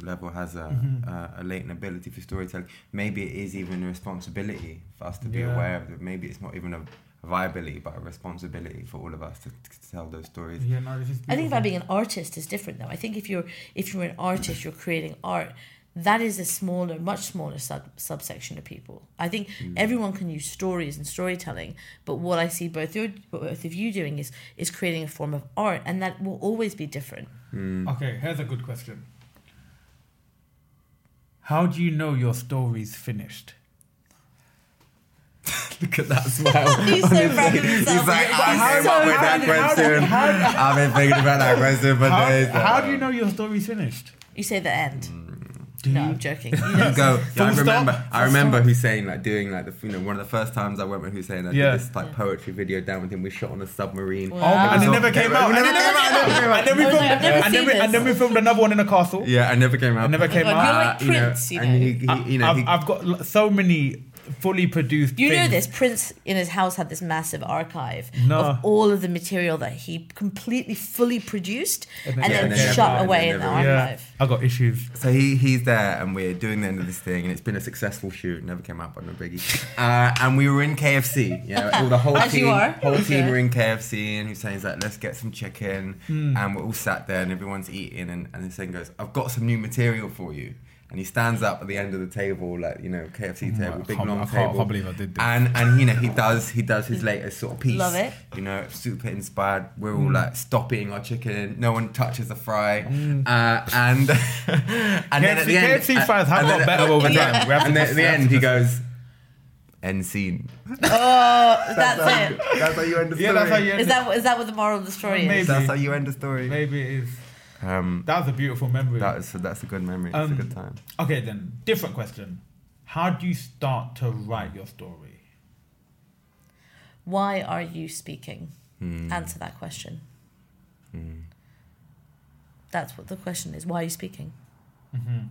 level has a, Mhm. a, a latent ability for storytelling. Maybe it is even a responsibility for us to be Yeah. aware of it. Maybe it's not even a viability, but a responsibility for all of us to, to tell those stories. Yeah, no, this is I think beautiful. about being an artist is different though. I think if you're if you're an artist, you're creating art. That is a smaller, much smaller sub subsection of people. I think Mm. everyone can use stories and storytelling, but what I see both your both of you doing is is creating a form of art, and that will always be different. Okay, here's a good question. How do you know your story's finished? Look at that smile. He's so proud of himself. He's like, I He's came so up with proud that of himself. question. How do- I've been thinking about that question for How, days. how do you know your story's finished? You say the end. Do No, you? I'm joking. You know, You go. Yeah, Full I remember. stop? I remember Hussein like doing like the you know one of the first times I went with Hussein. I Yeah. did this like poetry video down with him. We shot on a submarine. Wow. Oh, and it So- never came out. It never And came out. it never came out. And then we I was filmed, like, I've never and then seen we, this. and then we filmed another one in the castle. Yeah, I never came out. It never came God, out. you're like Uh, you know, Prince, you know. and he, he, you know, I've, he, I've got l- so many fully produced You know things. this, Prince in his house had this massive archive No. of all of the material that he completely fully produced and then, Yeah, and then shut never- away and in the then never- Yeah, archive. I got issues. So he he's there, and we're doing the end of this thing, and it's been a successful shoot. Never came out, but no biggie. Uh, and we were in K F C. Yeah, all the whole As team, you are. whole team Okay. were in K F C, and Hussein's like, "Let's get some chicken." Hmm. And we're all sat there, and everyone's eating, and and Hussein goes, "I've got some new material for you." And he stands up at the end of the table, like you know, K F C table, I big can't- long I can't- table. I can't believe I did this. And and you know, he does he does his latest sort of piece. Love it. You know, super inspired. We're all Mm. like stop eating our chicken. No one touches the fry. Uh, and and then at the K end, F C fries have and got then- better over and then- time. We have to And then just- at the we have end, to he just- goes, "End scene." Oh, that's it. That's how you end the story. Yeah, that's how you end Is that is that what the moral of the story Maybe. is? That's how you end the story. Maybe it is. Um, That was a beautiful memory. that is that's a good memory. It's Um, a good time. Okay, then, different question. How do you start to write your story? Why are you speaking? Hmm. Answer that question. That's what the question is. Why are you speaking? Mm-hmm.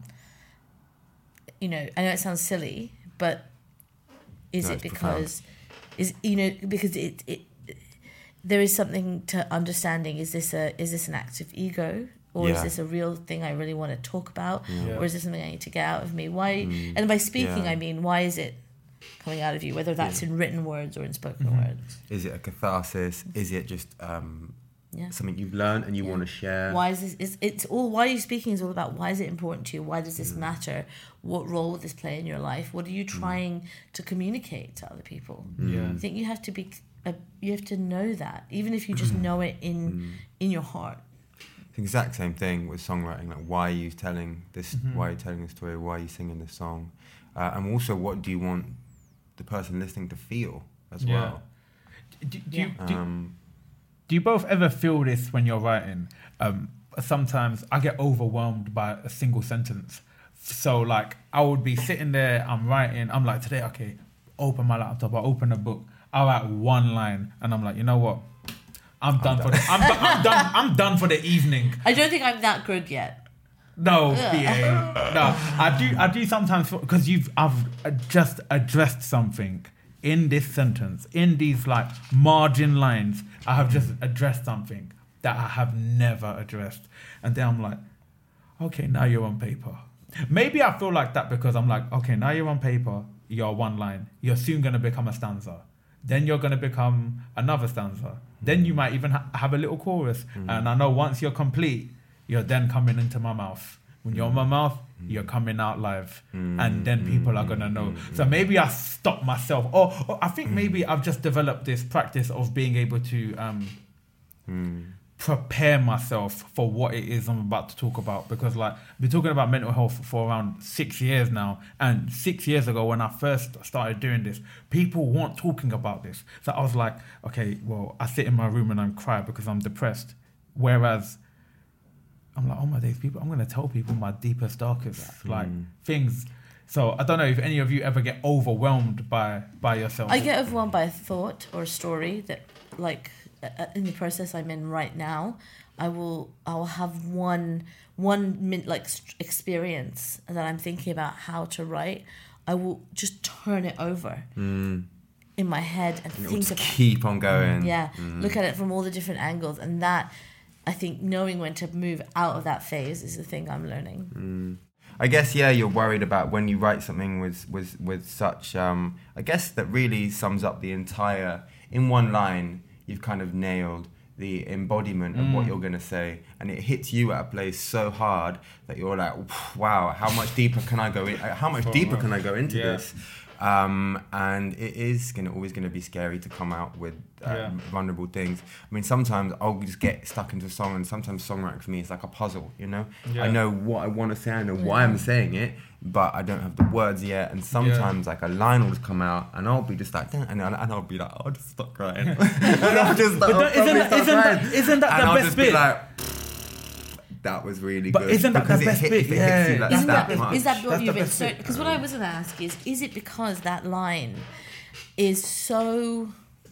You know, I know it sounds silly, but is No, it it's profound. because is you know because it it there is something to understanding. Is this a is this an act of ego? Or is Yeah. this a real thing I really want to talk about? Yeah. Or is this something I need to get out of me? Why? And by speaking, Yeah. I mean, why is it coming out of you? Whether that's in written words or in spoken Mm-hmm. words. Is it a catharsis? Is it just um, Yeah. something you've learned and you Yeah. want to share? Why is this? It's, it's all. Why are you speaking? Is all about why is it important to you? Why does Mm. this matter? What role will this play in your life? What are you trying to communicate to other people? Yeah. I think you have to be. A, you have to know that, even if you just know it in Mm. in your heart. It's the exact same thing with songwriting. Like, why are you telling this? Mm-hmm. Why are you telling this story? Why are you singing this song? Uh, and also, what do you want the person listening to feel as Yeah. well? Do, do, you, do, Um, do you both ever feel this when you're writing? Um, sometimes I get overwhelmed by a single sentence. So, like, I would be sitting there, I'm writing, I'm like, today, okay, open my laptop, I open a book, I write one line, and I'm like, you know what? I'm done for the I'm, do- I'm done. I'm done for the evening. I don't think I'm that good yet. No, B A. No, I do. I do sometimes because you've. I've uh, just addressed something in this sentence, in these like margin lines. I have just addressed something that I have never addressed, and then I'm like, okay, now you're on paper. Maybe I feel like that because I'm like, okay, now you're on paper. You're one line. You're soon gonna become a stanza. Then you're gonna become another stanza. Then you might even ha- have a little chorus. And I know once you're complete, you're then coming into my mouth. When you're in my mouth, you're coming out live. And then people are going to know. So maybe I stop myself. Or, or I think maybe I've just developed this practice of being able to um, prepare myself for what it is I'm about to talk about. Because like, I've been talking about mental health for around six years now. And six years ago when I first started doing this, people weren't talking about this. So I was like, okay, well, I sit in my room and I cry because I'm depressed. Whereas I'm like, oh my days, people, I'm going to tell people my deepest, darkest like things. So I don't know if any of you ever get overwhelmed by by yourself. I get overwhelmed by a thought or a story that, like, uh, in the process I'm in right now, I will I will have one one min, like st- experience that I'm thinking about how to write. I will just turn it over in my head and It'll think just about keep on going. yeah, look at it from all the different angles, and that I think knowing when to move out of that phase is the thing I'm learning. Mm. I guess, yeah, you're worried about when you write something with with, with such, um, I guess that really sums up the entire, in one line, you've kind of nailed the embodiment of mm. what you're going to say, and it hits you at a place so hard that you're like, wow, how much deeper can I go in? How much deeper can I go into yeah. this? Um, and it is gonna, always going to be scary to come out with uh, yeah. vulnerable things. I mean, sometimes I'll just get stuck into a song, and sometimes songwriting for me is like a puzzle, you know? Yeah. I know what I want to say, I know yeah. why I'm saying it, but I don't have the words yet. And sometimes yeah. like a line will just come out, and I'll be just like, and I'll, and I'll be like, oh, I'll just stop crying. and I'll just like, but isn't, that, isn't, that, isn't that and the I'll best just bit? Be like, But was really but good. Isn't that because the best hit, bit? It yeah. hits you like isn't that, that, much. Is that what That's you've the been best so? bit. Because what I was going to ask is, is it because that line is so,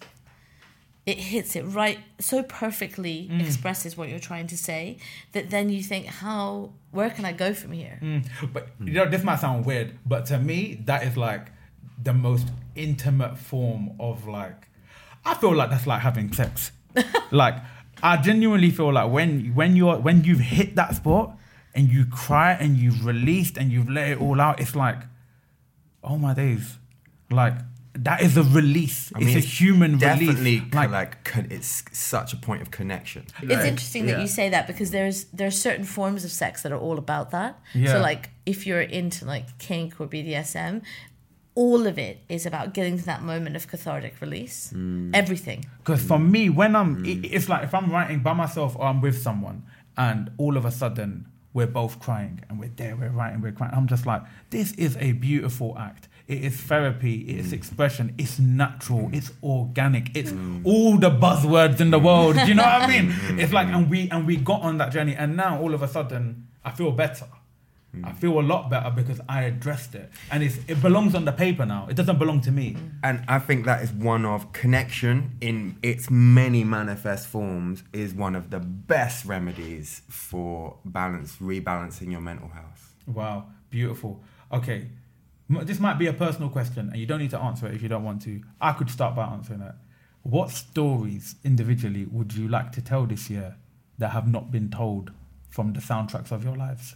it hits it right, so perfectly mm. expresses what you're trying to say, that then you think, how, where can I go from here? Mm. But you know, this might sound weird, but to me, that is like the most intimate form of like, I feel like that's like having sex. Like, I genuinely feel like when when you're when you've hit that spot and you cry and you've released and you've let it all out, it's like, oh my days, like that is a release. I mean, it's a human definitely release. Like, like con- it's such a point of connection. It's like, interesting yeah. that you say that, because there's there's certain forms of sex that are all about that. Yeah. So like if you're into like kink or B D S M, all of it is about getting to that moment of cathartic release. Mm. Everything. Because for me, when I'm, mm. it, it's like if I'm writing by myself or I'm with someone, and all of a sudden we're both crying and we're there, we're writing, we're crying. I'm just like, this is a beautiful act. It is therapy. It is mm. expression. It's natural. Mm. It's organic. It's mm. all the buzzwords in the world. Do you know what I mean? It's like, and we and we got on that journey, and now all of a sudden I feel better. Mm. I feel a lot better because I addressed it, and it's, it belongs on the paper now. It doesn't belong to me. And I think that is one of connection in its many manifest forms is one of the best remedies for balance, rebalancing your mental health. Wow, beautiful. Okay, this might be a personal question, and you don't need to answer it if you don't want to. I could start by answering it. What stories individually would you like to tell this year that have not been told from the soundtracks of your lives?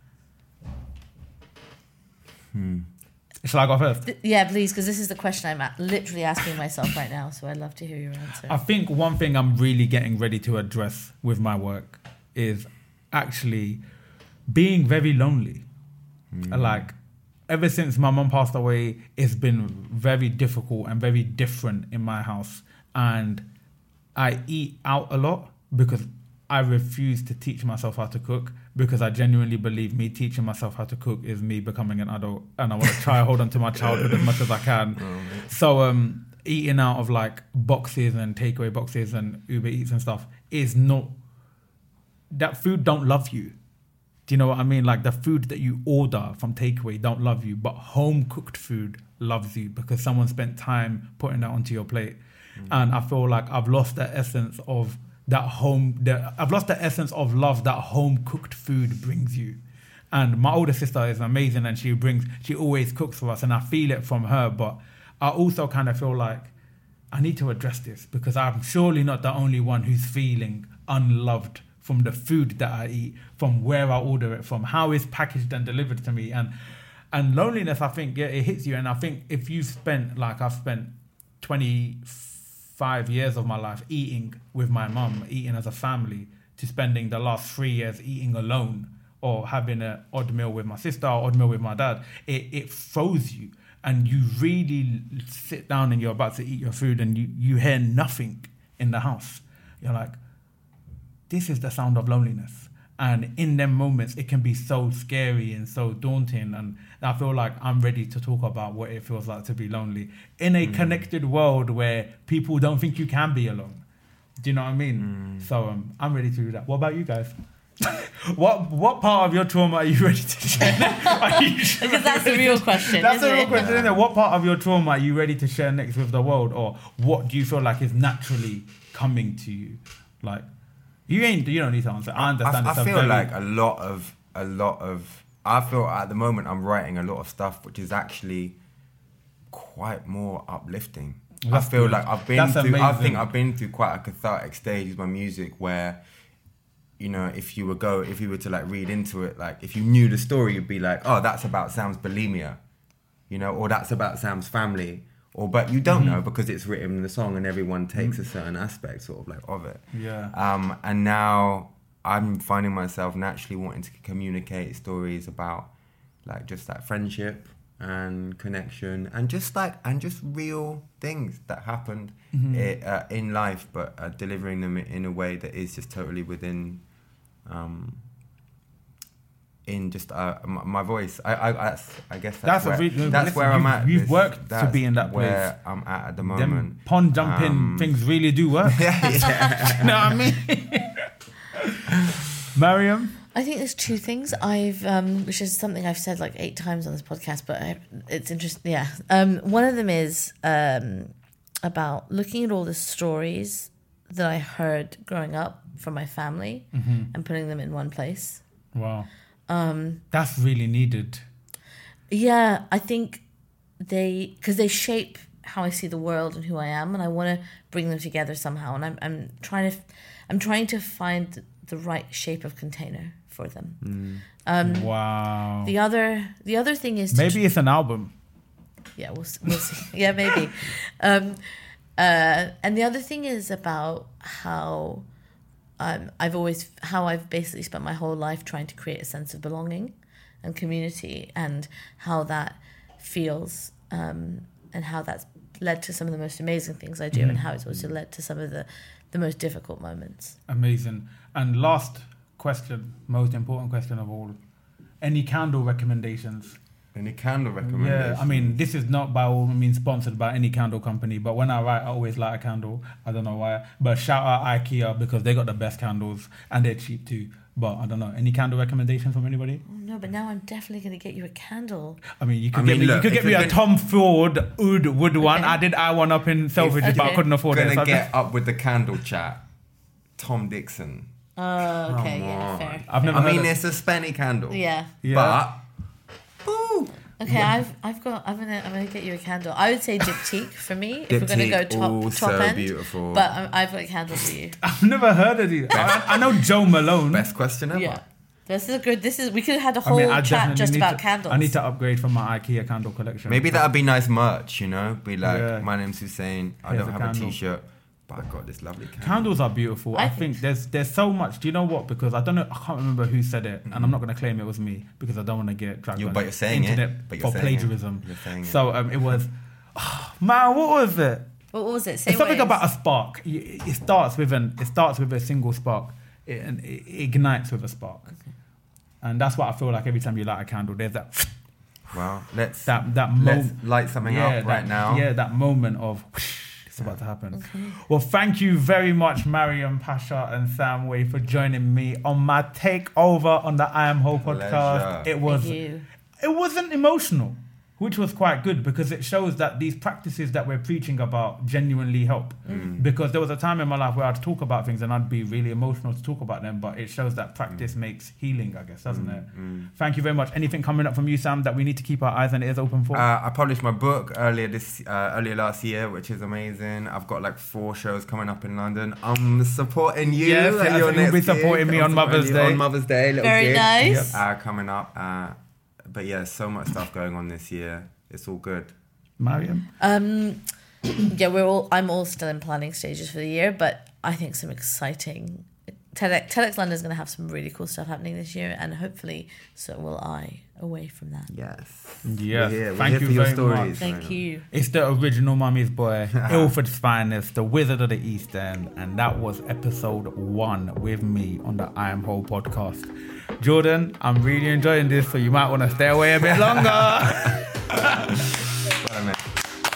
Hmm. Shall I go first? Th- yeah, please, because this is the question I'm at, literally asking myself right now, so I'd love to hear your answer. I think one thing I'm really getting ready to address with my work is actually being very lonely. Mm. Like, ever since my mum passed away, it's been very difficult and very different in my house. And I eat out a lot because I refuse to teach myself how to cook, because I genuinely believe me teaching myself how to cook is me becoming an adult, and I want to try to hold on to my childhood as much as I can. Oh, so um, eating out of like boxes and takeaway boxes and Uber Eats and stuff is not, that food don't love you. Do you know what I mean? Like the food that you order from takeaway don't love you, but home cooked food loves you because someone spent time putting that onto your plate. Mm. And I feel like I've lost the essence of that home, the, I've lost the essence of love that home cooked food brings you. And my older sister is amazing, and she brings, she always cooks for us, and I feel it from her. But I also kind of feel like I need to address this, because I'm surely not the only one who's feeling unloved from the food that I eat, from where I order it from, how it's packaged and delivered to me. And and loneliness, I think, yeah, it hits you. And I think if you've spent, like I've spent twenty-five years of my life eating with my mum, eating as a family, to spending the last three years eating alone, or having an odd meal with my sister or odd meal with my dad, it, it froze you. And you really sit down and you're about to eat your food and you, you hear nothing in the house. You're like, this is the sound of loneliness. And in them moments, it can be so scary and so daunting. And I feel like I'm ready to talk about what it feels like to be lonely in a mm. connected world where people don't think you can be alone. Do you know what I mean? Mm. So um, I'm ready to do that. What about you guys? what what part of your trauma are you ready to share? next? Because that's the real question. That's the real it? question, isn't it? What part of your trauma are you ready to share next with the world? Or what do you feel like is naturally coming to you? Like, You ain't. You don't need to answer. I understand. I, I feel very... like a lot of a lot of. I feel at the moment I'm writing a lot of stuff which is actually quite more uplifting. That's I feel good. like I've been That's through. amazing. I think I've been through quite a cathartic stage with my music where you know, if you were go, if you were to like read into it, like if you knew the story, you'd be like, oh, that's about Sam's bulimia, you know, or that's about Sam's family, or but you don't mm-hmm. know because it's written in the song and everyone takes mm-hmm. a certain aspect sort of like of it. Yeah. Um, and now I'm finding myself naturally wanting to communicate stories about like just that friendship and connection and just like and just real things that happened mm-hmm. i- uh, in life, but uh, delivering them in a way that is just totally within um in just uh, my, my voice. I I that's, I guess that's, that's where, re- that's listen, where I'm you've, at. You've This- worked that's to be in that place. where I'm at at the moment. Them pond jumping Um, things really do work. yeah, yeah. You know what I mean? Mariam? I think there's two things I've, um, which is something I've said like eight times on this podcast, but I, it's interesting. Yeah. Um, one of them is um, about looking at all the stories that I heard growing up from my family mm-hmm. and putting them in one place. Wow. Um, That's really needed. Yeah, I think they, because they shape how I see the world and who I am, and I want to bring them together somehow. And I'm, I'm trying to, I'm trying to find the right shape of container for them. Mm. Um, wow. The other, the other thing is to maybe tr- it's an album. Yeah, we'll, we'll see. Yeah, maybe. Um, uh, and the other thing is about how um, I've always, how I've basically spent my whole life trying to create a sense of belonging and community, and how that feels, um, and how that's led to some of the most amazing things I do, mm. and how it's also led to some of the, the most difficult moments. Amazing. And last question, most important question of all, any candle recommendations? Any candle recommendations? Yeah, I mean, this is not by all means sponsored by any candle company, but when I write, I always light a candle. I don't know why, but shout out IKEA because they got the best candles and they're cheap too. But I don't know, any candle recommendations from anybody? Oh, no, but now I'm definitely going to get you a candle. I mean, you could I get mean, me, look, you could if get me you're a gonna- Tom Ford Oud wood one. Okay. I did I one up in Selfridges, If but I Okay. couldn't afford it. Gonna So I get just- up with the candle chat. Tom Dixon. Oh, okay, Come yeah, on. fair. I've never I heard mean, of- it's a spenny candle. Yeah. Yeah. But ooh, Okay, I've I've got I'm gonna I'm gonna get you a candle. I would say diptyque for me if we're gonna go Diptyque, top ooh, top so end. beautiful. But um, I've got a candle for you. I've never heard of these. I, I know Joe Malone. best question ever. Yeah, this is a good. This is we could have had a I whole mean, I chat definitely just need about to, candles. I need to upgrade from my IKEA candle collection. Maybe that'd be nice merch, you know? Be like, Yeah. my name's Hussein. I Here's don't a have candle. a t-shirt, but I got this lovely candle. Candles are beautiful. I, I think think- there's there's so much. Do you know what? Because I don't know. I can't remember who said it, and I'm not going to claim it was me because I don't want to get dragged You- on but the you're saying it. internet But you're for saying it. plagiarism. You're saying it. So um, it was. Man, what was it? What was it? Say It's something what it about a is. spark. Y- It starts with an. It starts with a single spark, it, and it ignites with a spark, and that's what I feel like every time you light a candle. There's that Well, let's, that that let's moment. light something yeah, up right that, now. Yeah, that moment of it's about to happen. Well, thank you very much, Mariam Pasha and Sam Way, for joining me on my takeover on the I Am Whole podcast. Pleasure. It was Thank you. it wasn't emotional, which was quite good because it shows that these practices that we're preaching about genuinely help. Because there was a time in my life where I'd talk about things and I'd be really emotional to talk about them, but it shows that practice makes healing, I guess, doesn't it? Thank you very much. Anything coming up from you, Sam, that we need to keep our eyes and ears open for? Uh, I published my book earlier this uh, earlier last year, which is amazing. I've got like four shows coming up in London. I'm supporting you. Yes, at yes, your you'll be next gig. supporting me I'm on Mother's supporting you Day. On Mother's Day, little Very gig. nice. Uh, coming up. Uh, but yeah, so much stuff going on this year. It's all good. Mariam? Um, yeah, we're all. I'm all still in planning stages for the year, but I think some exciting. TEDx, TEDx London is going to have some really cool stuff happening this year, and hopefully, so will I. Away from that. Yes. Yes. We're here. We're Thank here you for your very stories. much. Thank you. It's the original Mummy's Boy, Ilford's finest, the Wizard of the East End, and that was episode one with me on the I Am Whole podcast. Jordan, I'm really enjoying this, so you might want to stay away a bit longer. Well, man.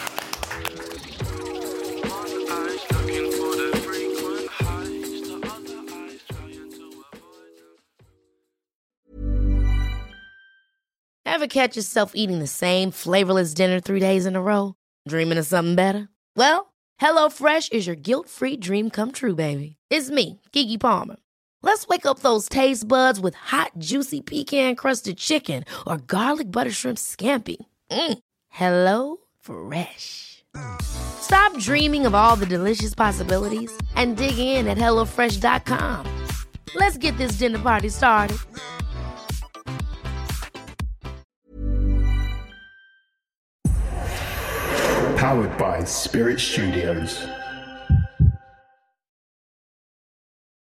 Ever catch yourself eating the same flavorless dinner three days in a row? Dreaming of something better? Well, HelloFresh is your guilt-free dream come true, baby. It's me, Keke Palmer. Let's wake up those taste buds with hot, juicy pecan-crusted chicken or garlic butter shrimp scampi. Mm. Hello Fresh. Stop dreaming of all the delicious possibilities and dig in at HelloFresh dot com. Let's get this dinner party started. Powered by Spirit Studios.